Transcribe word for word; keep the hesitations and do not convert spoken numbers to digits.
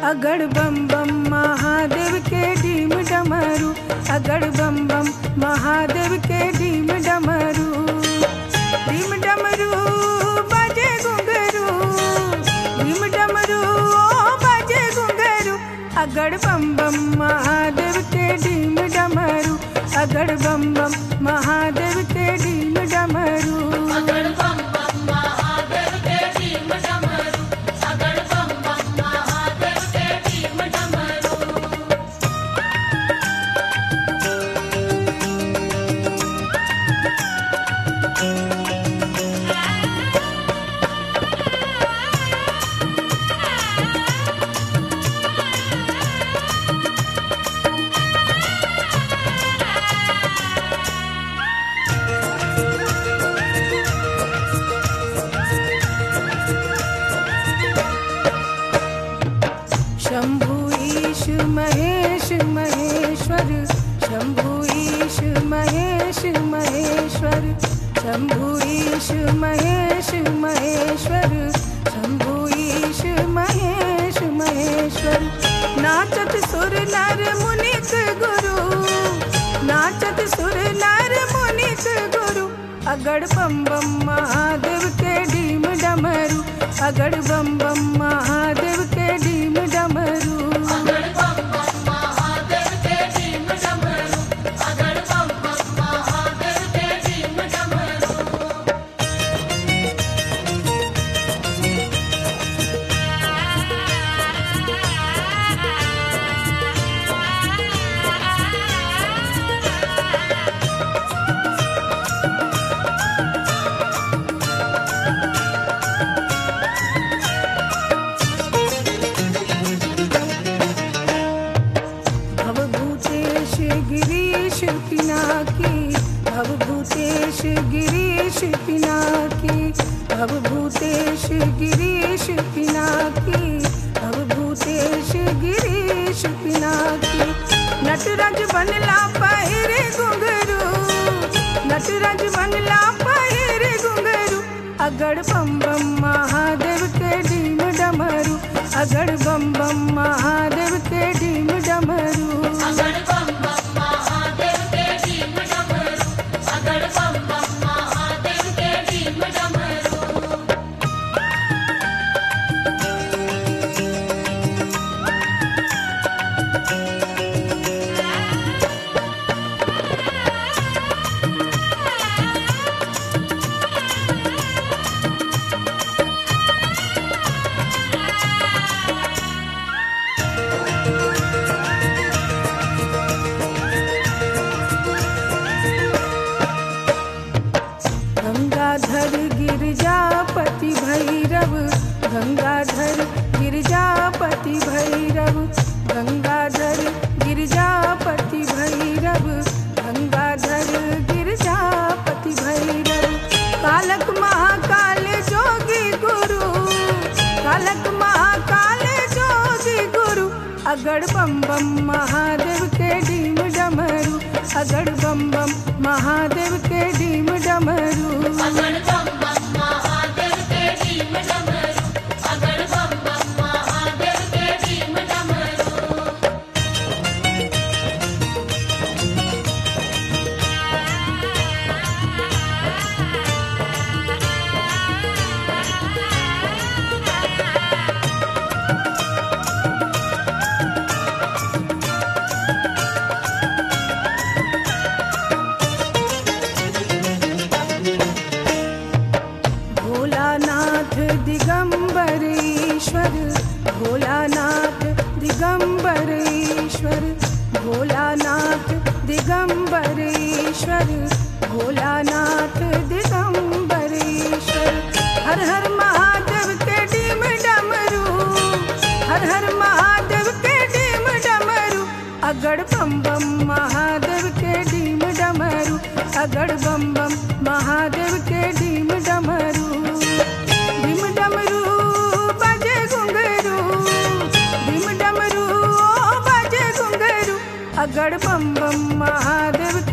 अगड़ बम बम महादेव के डीम डमरू, अगड़ बम बम महादेव के डीम डमरू। डीम डमरू बाजे घुंघरू, डीम डमरू ओ बाजे घुंघरू। अगड़ बम बम महादेव के डीम डमरू, अगड़ बम बम महादेव के डीम डमरू। अगड़ बम बम महादेव के डीम डमरू, अगड़ बम बम महादेव के डीम डमरू। शंभु ईश महेश महेश्वर, शंभु ईश महेश महेश्वर, शंभु ईश महेश महेश्वर, शंभु ईश महेश महेश्वर। नाचत सुर नर मुनित गुरु, नाचत सुर नर मुनित गुरु। अगड़ बम बम महादेव के डीम डमरू, अगड़ बम बम महादेव के डीम डमरू। अगड़ बम बम महादेव के डीम डमरू, अगड़ बम बम महादेव के डीम डमरू। भवभूतेश गिरीश पिनाकी, भवभूतेश गिरीश पिनाकी, भवभूतेश गिरीश पिनाकी, भवभूतेश गिरीश पिनाकी। नटराज बनला पहिरे घुंघरू, नटराज बनला पहिरे घुंघरू। अगड़ बम बम महादेव के डीम डमरू, अगड़ बम बम महादेव के डीम डमरू। अगड़ बम बम महादेव के डीम डमरू, अगड़ बम बम महादेव के डीम डमरू। गंगाधर गिरजापति भैरव, गंगाधर गिरजापति भैरव, गंगाधर गिरजापति भैरव, गंगाधर गिरजापति भैरव। कालक महाकाल जोगी गुरु, कालक महाकाल जोगी गुरु। अगड़ बम बम महादेव के डीम डमरू, अगड़ बम बम महादेव के डीम डमरू। अगड़ बम बम महादेव के डीम डमरू, अगड़ बम बम महादेव के डीम डमरू। भोलानाथ दिगंबर ईश्वर, भोलानाथ दिगंबर ईश्वर, भोलानाथ दिगंबर ईश्वर, भोलानाथ दिगंबर ईश्वर। हर हर महादेव के डीम डमरू, हर हर महादेव के डीम डमरू। अगड़ बम बम महादेव के डीम डमरू, अगड़ बम बम महादेव के डीम डमरू। डीम डमरू बाजे घुंघरू, डीम डमरू ओ बाजे घुंघरू। अगड़ बम बम महादेव